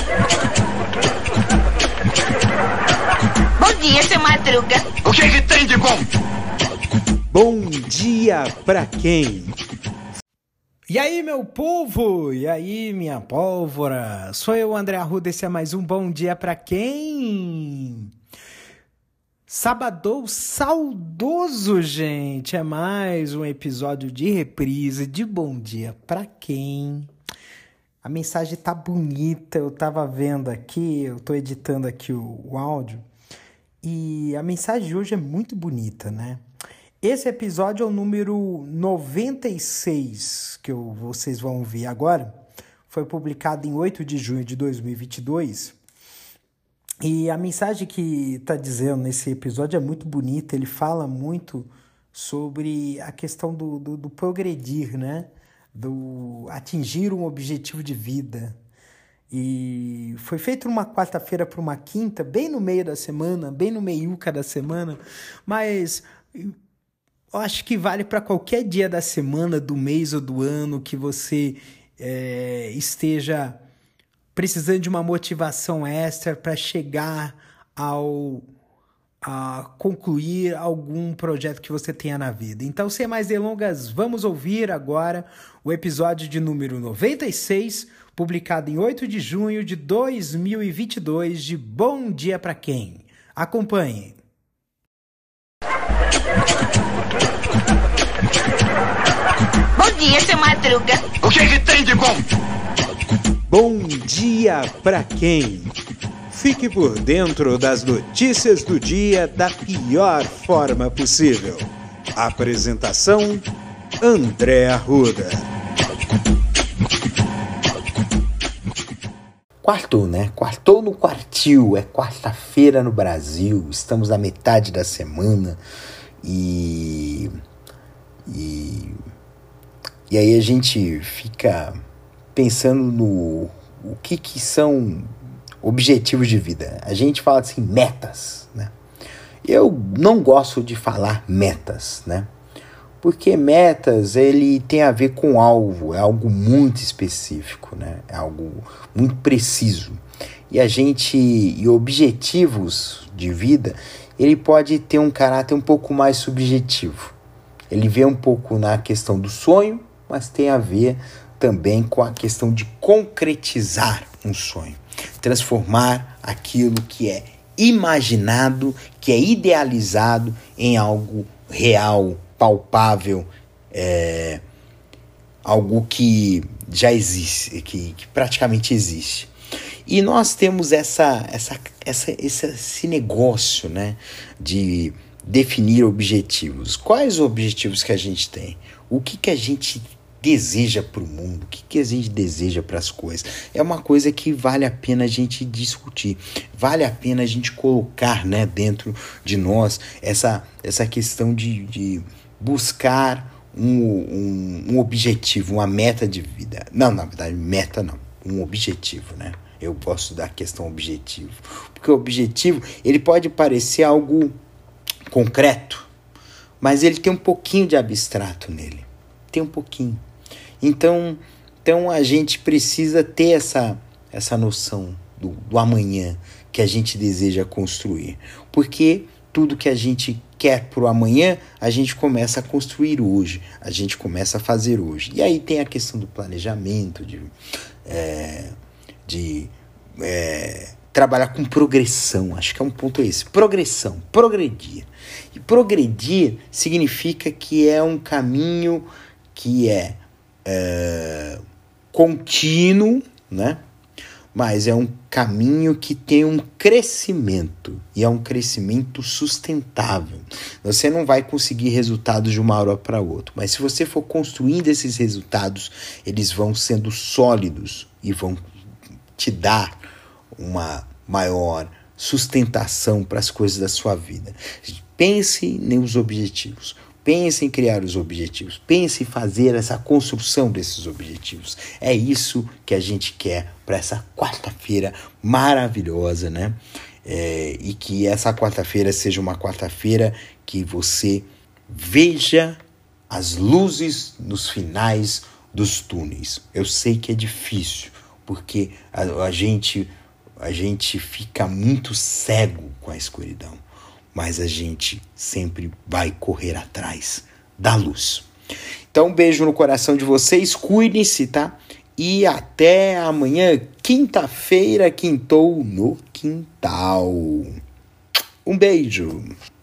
Bom dia, seu Madruga. O que tem de bom? Bom dia pra quem? E aí, meu povo? E aí, minha pólvora? Sou eu, André Arruda, esse é mais um Bom Dia Pra Quem? Sabadão saudoso, gente! É mais um episódio de reprise de Bom Dia Pra Quem? A mensagem tá bonita, eu tava vendo aqui, eu tô editando aqui o áudio, e a mensagem de hoje é muito bonita, né? Esse episódio é o número 96, que vocês vão ouvir agora. Foi publicado em 8 de junho de 2022. E a mensagem que está dizendo nesse episódio é muito bonita. Ele fala muito sobre a questão do progredir, né? Do atingir um objetivo de vida. E foi feito numa quarta-feira para uma quinta, bem no meio da semana, bem no meiuca da semana, mas eu acho que vale para qualquer dia da semana, do mês ou do ano que você esteja precisando de uma motivação extra para chegar a concluir algum projeto que você tenha na vida. Então, sem mais delongas, vamos ouvir agora o episódio de número 96, publicado em 8 de junho de 2022, de Bom Dia Pra Quem? Acompanhe. Bom dia, seu Madruga. O que tem de bom? Bom dia pra quem? Fique por dentro das notícias do dia da pior forma possível. Apresentação: André Arruda. Quartou, né? Quartou no quartil. É quarta-feira no Brasil. Estamos na metade da semana. E aí a gente fica pensando no o que são objetivos de vida. A gente fala assim, metas, né? Eu não gosto de falar metas, né? Porque metas, ele tem a ver com algo, é algo muito específico, né? É algo muito preciso. E objetivos de vida, ele pode ter um caráter um pouco mais subjetivo. Ele vê um pouco na questão do sonho, mas tem a ver também com a questão de concretizar um sonho. Transformar aquilo que é imaginado, que é idealizado em algo real, palpável, algo que já existe, que praticamente existe. E nós temos esse negócio, né, de definir objetivos. Quais objetivos que a gente tem? O que a gente deseja para o mundo? O que a gente deseja para as coisas? É uma coisa que vale a pena a gente discutir. Vale a pena a gente colocar, né, dentro de nós essa questão de buscar um objetivo, uma meta de vida. Não, na verdade, meta não. Um objetivo, né? Eu gosto da questão objetivo. Porque o objetivo, ele pode parecer algo concreto, mas ele tem um pouquinho de abstrato nele. Tem um pouquinho. Então a gente precisa ter essa noção do amanhã que a gente deseja construir. Porque tudo que a gente quer para o amanhã, a gente começa a construir hoje. A gente começa a fazer hoje. E aí tem a questão do planejamento, de trabalhar com progressão. Acho que é um ponto esse. Progressão, progredir. E progredir significa que é um caminho que é contínuo, né? Mas é um caminho que tem um crescimento, e é um crescimento sustentável. Você não vai conseguir resultados de uma hora para outra, mas se você for construindo esses resultados, eles vão sendo sólidos e vão te dar uma maior sustentação para as coisas da sua vida. Pense nos objetivos. Pense em criar os objetivos. Pense em fazer essa construção desses objetivos. É isso que a gente quer para essa quarta-feira maravilhosa, né? E que essa quarta-feira seja uma quarta-feira que você veja as luzes nos finais dos túneis. Eu sei que é difícil, porque a gente fica muito cego com a escuridão, mas a gente sempre vai correr atrás da luz. Então, um beijo no coração de vocês, cuidem-se, tá? E até amanhã, quinta-feira, quintou no quintal. Um beijo!